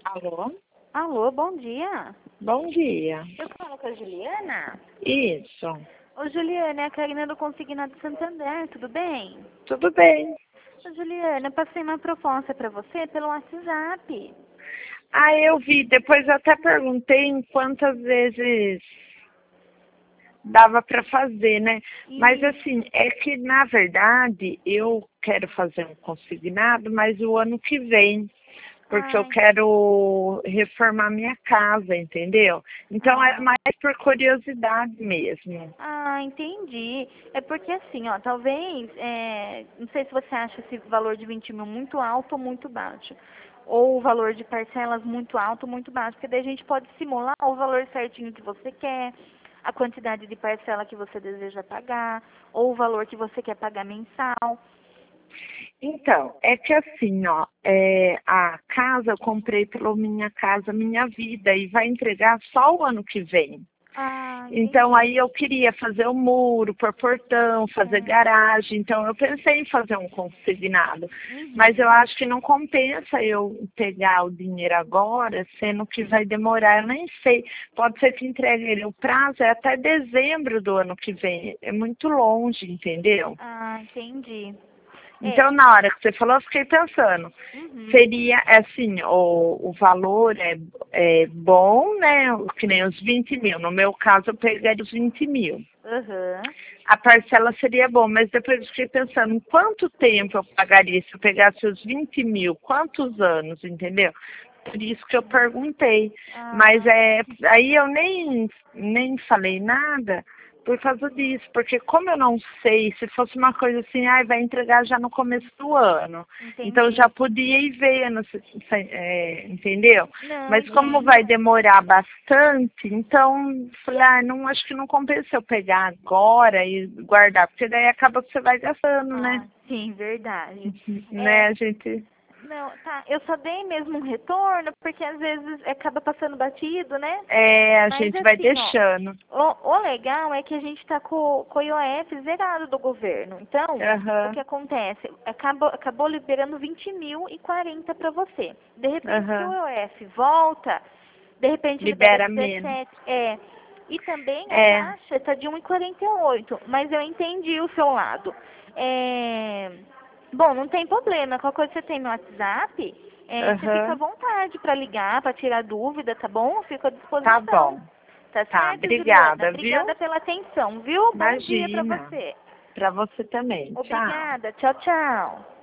Alô? Alô, bom dia. Bom dia. Eu falo com a Juliana? Isso. Ô, Juliana, é a Karina do Consignado Santander, tudo bem? Tudo bem. Ô, Juliana, eu passei uma proposta para você pelo WhatsApp. Ah, eu vi. Depois eu até perguntei em quantas vezes dava para fazer, né? Mas assim, é que na verdade eu quero fazer um consignado, mas o ano que vem. Porque eu Ai, quero reformar minha casa, entendeu? Então é ah, mais por curiosidade mesmo. entendi. É porque assim, ó, talvez, não sei se você acha esse valor de 20 mil muito alto ou muito baixo. Ou o valor de parcelas muito alto ou muito baixo. Porque daí a gente pode simular o valor certinho que você quer, a quantidade de parcela que você deseja pagar, ou o valor que você quer pagar mensal. Então, é que assim, ó, a casa eu comprei pelo Minha Casa Minha Vida e vai entregar só o ano que vem. Ah, Então, entendi. aí eu queria fazer o muro, pôr portão, fazer É. garagem. Então, eu pensei em fazer um consignado. Mas eu Uhum. acho que não compensa eu pegar o dinheiro agora, sendo que vai demorar. Eu nem sei. Pode ser que entregue ele. O prazo é até dezembro do ano que vem. É muito longe, entendeu? Ah, entendi. É. Então, na hora que você falou, eu fiquei pensando, Uhum. seria assim, o valor é bom, né? Que nem os 20 mil. No meu caso, eu pegaria os 20 mil. Aham. A parcela seria bom, mas depois eu fiquei pensando, em quanto tempo eu pagaria se eu pegasse os 20 mil? Quantos anos, entendeu? Por isso que eu perguntei. Mas Ah, aí eu nem falei nada por causa disso, porque como eu não sei, se fosse uma coisa assim, vai entregar já no começo do ano. Então eu já entendi. podia ir vendo, entendeu? Não, Mas como entendo. vai demorar bastante, então falei, não, acho que não compensa eu pegar agora e guardar, porque daí acaba que você vai gastando, né? Ah, sim, verdade. Né, É, a gente. não, tá, eu só dei mesmo um retorno, porque às vezes acaba passando batido, né? A Mas gente vai assim, ó, deixando. o legal é que a gente tá com o IOF zerado do governo. Então, o que Aham, acontece? Acabou liberando 20 mil e 40 para você. De repente, se o aham. IOF volta, de repente libera Libera menos. 17. É. E também a É, taxa está de 1,48, mas eu entendi o seu lado. Bom, não tem problema. Qualquer coisa você tem meu WhatsApp, você fica à aham. vontade para ligar, para tirar dúvida, tá bom? Eu fico à Tá disposição. bom. Tá Tá, certo, Juliana? obrigada, viu? Obrigada pela atenção, viu? Bom dia para Imagina. você. Pra você também. Tchau. Obrigada. Tchau, tchau.